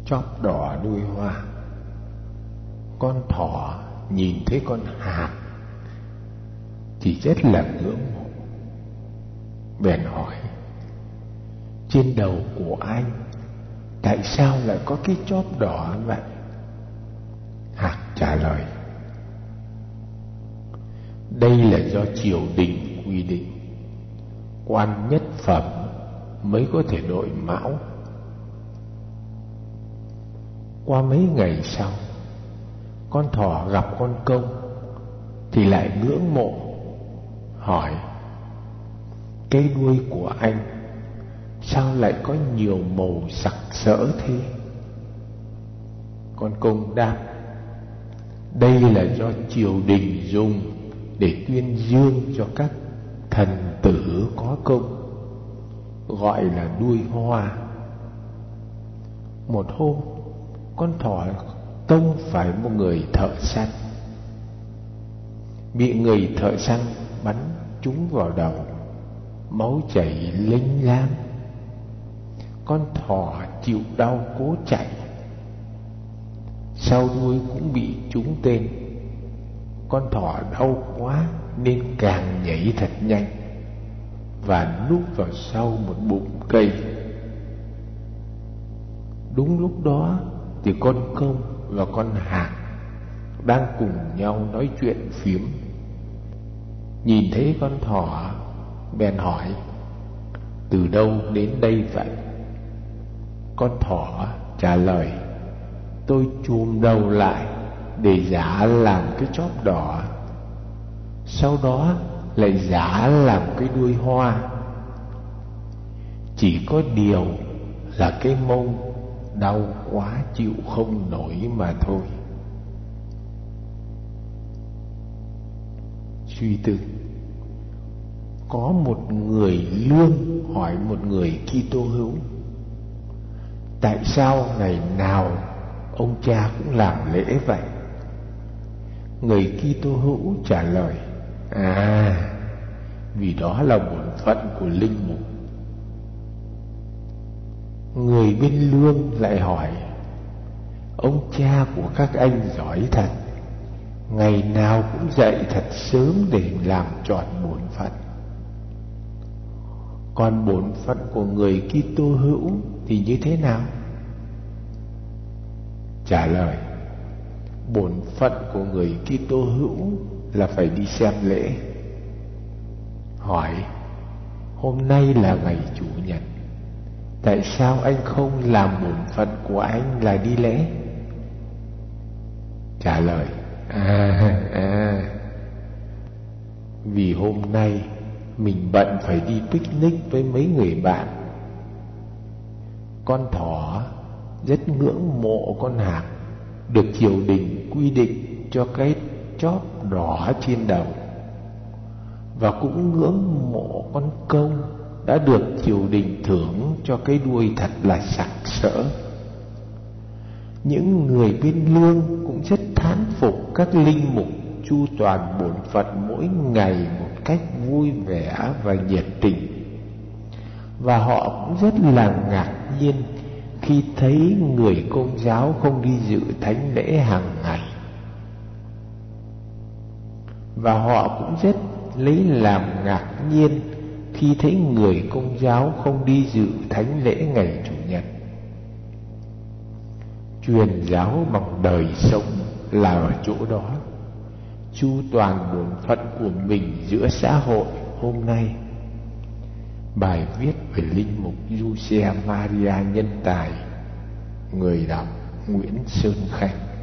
chóp đỏ đuôi hoa. Con thỏ nhìn thấy con hạc thì rất là ngưỡng mộ, bèn hỏi: trên đầu của anh tại sao lại có cái chóp đỏ vậy? Hạc trả lời: đây là do triều đình quy định, quan nhất phẩm mới có thể đội mão. Qua mấy ngày sau, con thỏ gặp con công thì lại ngưỡng mộ, hỏi: cái đuôi của anh sao lại có nhiều màu sặc sỡ thế? Con công đáp: đây là do triều đình dùng để tuyên dương cho các thần tử có công, gọi là đuôi hoa. Một hôm, con thỏ tông phải một người thợ săn, bị người thợ săn bắn trúng vào đầu, máu chảy lênh láng. Con thỏ chịu đau cố chạy, sau đuôi cũng bị trúng tên. Con thỏ đau quá nên càng nhảy thật nhanh và núp vào sau một bụi cây. Đúng lúc đó thì con công và con hạc đang cùng nhau nói chuyện phiếm, nhìn thấy con thỏ bèn hỏi: từ đâu đến đây vậy? Con thỏ trả lời: tôi chùm đầu lại để giả làm cái chóp đỏ, sau đó lại giả làm cái đuôi hoa. Chỉ có điều là cái mông đau quá chịu không nổi mà thôi. Suy tư. Có một người lương hỏi một người Kitô hữu: tại sao ngày nào ông cha cũng làm lễ vậy? Người Kitô hữu trả lời: vì đó là bổn phận của linh mục. Người bên lương lại hỏi: ông cha của các anh giỏi thật, ngày nào cũng dậy thật sớm để làm tròn bổn phận. Còn bổn phận của người Kitô hữu thì như thế nào? Trả lời: bổn phận của người Kitô hữu là phải đi xem lễ. Hỏi: hôm nay là ngày chủ nhật, tại sao anh không làm bổn phận của anh là đi lễ? Trả lời: vì hôm nay mình bận phải đi picnic với mấy người bạn. Con thỏ rất ngưỡng mộ con hạc được triều đình quy định cho cái chóp đỏ trên đầu, và cũng ngưỡng mộ con công đã được triều đình thưởng cho cái đuôi thật là sặc sỡ. Những người bên lương cũng rất thán phục các linh mục chu toàn bổn phận mỗi ngày một cách vui vẻ và nhiệt tình, và họ cũng rất là ngạc nhiên khi thấy người Công giáo không đi dự thánh lễ hàng ngày, và họ cũng rất lấy làm ngạc nhiên khi thấy người Công giáo không đi dự thánh lễ ngày chủ nhật. Truyền giáo bằng đời sống là ở chỗ đó, chu toàn bổn phận của mình giữa xã hội hôm nay. Bài viết về linh mục Giuse Maria Nhân Tài. Người đọc Nguyễn Sơn Khanh.